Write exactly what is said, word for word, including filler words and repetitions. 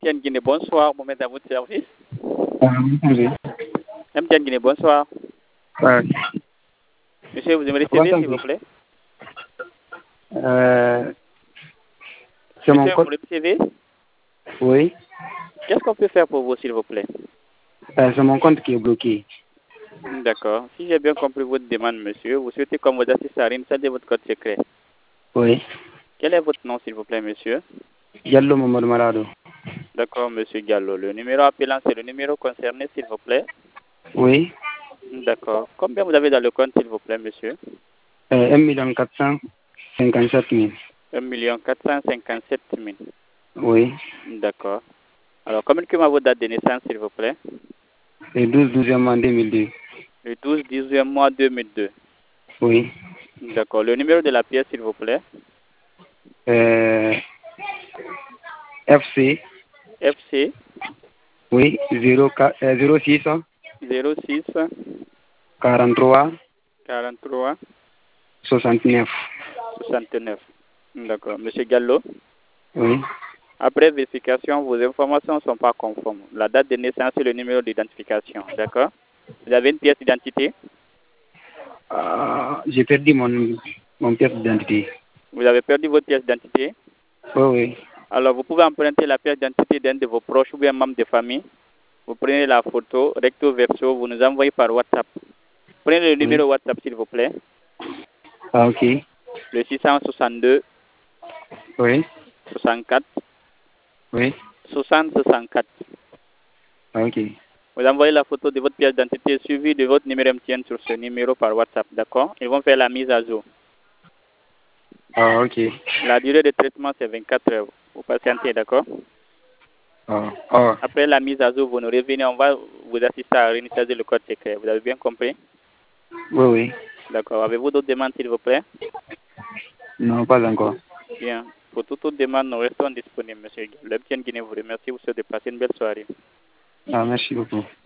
Tienne Guinée, bonsoir, Mohamed à votre service. Euh, oui. M Tienne Guinée, bonsoir. Euh, Monsieur, vous aimeriez comment C V, ça s'il vous se- plaît? euh, C'est mon Monsieur, vous compte. voulez le C V? Oui. Qu'est-ce qu'on peut faire pour vous, s'il vous plaît? Euh, c'est mon compte qui est bloqué. D'accord. Si j'ai bien compris votre demande, monsieur, vous souhaitez qu'on vous assiste à réinstaller votre code secret. Oui. Quel est votre nom, s'il vous plaît, monsieur? Diallo Mamadou Malado. D'accord, monsieur Gallo. Le numéro appelant, c'est le numéro concerné, s'il vous plaît. Oui. D'accord. Combien vous avez dans le compte, s'il vous plaît, monsieur? Euh, un million quatre cent cinquante-sept mille. un million quatre cent cinquante-sept mille. Oui. D'accord. Alors, communiquez-moi votre date de naissance, s'il vous plaît. Le douze douzième mois deux mille deux. Le douze dixième mois deux mille deux. Oui. D'accord. Le numéro de la pièce, s'il vous plaît. Euh, F C. F C Oui. zéro quatre, euh, zéro six zéro six quarante-trois quarante-trois soixante-neuf. soixante-neuf. D'accord. Monsieur Gallo, Oui. après vérification, vos informations ne sont pas conformes. La date de naissance et le numéro d'identification. D'accord. Vous avez une pièce d'identité. Euh, j'ai perdu mon, mon pièce d'identité. Vous avez perdu votre pièce d'identité. Oui, oui. Alors, vous pouvez emprunter la pièce d'identité d'un de vos proches ou bien membre de famille. Vous prenez la photo, recto verso, vous nous envoyez par WhatsApp. Prenez le Oui. numéro WhatsApp, s'il vous plaît. Ah, ok. Le six cent soixante-deux Oui. soixante-quatre Oui. soixante soixante-quatre. Ah, ok. Vous envoyez la photo de votre pièce d'identité suivie de votre numéro M T N sur ce numéro par WhatsApp, d'accord? Ils vont faire la mise à jour. Ah, ok. La durée de traitement, c'est vingt-quatre heures. Vous patientez, d'accord? Ah, ah. Après la mise à jour, vous nous revenez, on va vous assister à réinitialiser le code secret. Vous avez bien compris? Oui, oui. D'accord. Avez-vous d'autres demandes, s'il vous plaît? Non, pas encore. Bien. Pour toute autre demande, nous restons disponibles, monsieur. Le M T N Guinée vous remercie. Vous souhaite de passer une belle soirée. Ah, merci beaucoup.